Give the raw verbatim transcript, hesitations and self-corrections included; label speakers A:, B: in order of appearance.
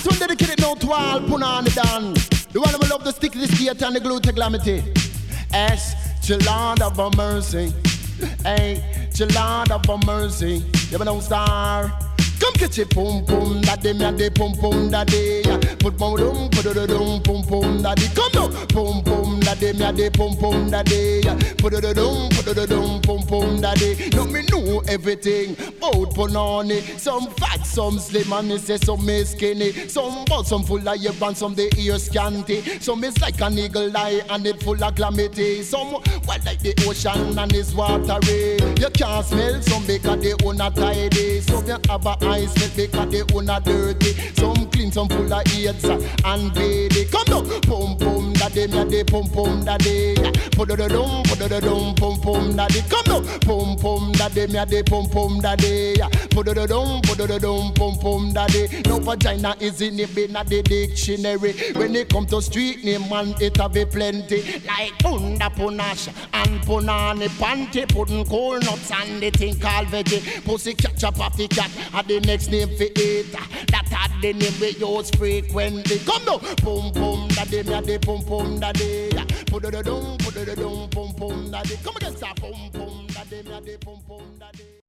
A: This one dedicated now to all Punani Dan. The one who love the stick, the skate and the glue techlamity. S, Lord of a mercy. Hey, Lord of a mercy. You know star. Come get your pum pum daddy, me a de pum pum daddy. Put my dum, put the dum pum pum daddy. Come now, pum pum daddy, me a de pum pum daddy. Put the dum, put the dum pum pum daddy. Now me know everything about Punani. Some fat, some slim, and me say some me skinny. Some bald, some full of hair, and some the ear scanty. Some is like an eagle eye and it full of calamity. Some well like the ocean and it's watery. You can't smell some because they own a tidy. Some you have a eyes smell because they own a dirty. Some clean, some full of AIDS and baby. Come now, pum pum daddy, me a de pum pum daddy. Put the dum, put the dum pum pum daddy. Come now, pum pum daddy, me a de pum pum daddy. Put the dum, put the dum pum pum daddy. No vagina is in the bin of the dictionary. When it come to street name, man, it have a plenty. Like Punda Punash and Punani Panty, putting cool nuts and the thing called veggie. Pussy catch up off the cat. The next name for it, that had the name we use frequently. Come now, pum pum daddy, me a de pum pum daddy. Put the dum, put the dum, pum pum daddy. Come against that pum pum daddy, me a de pum pum daddy.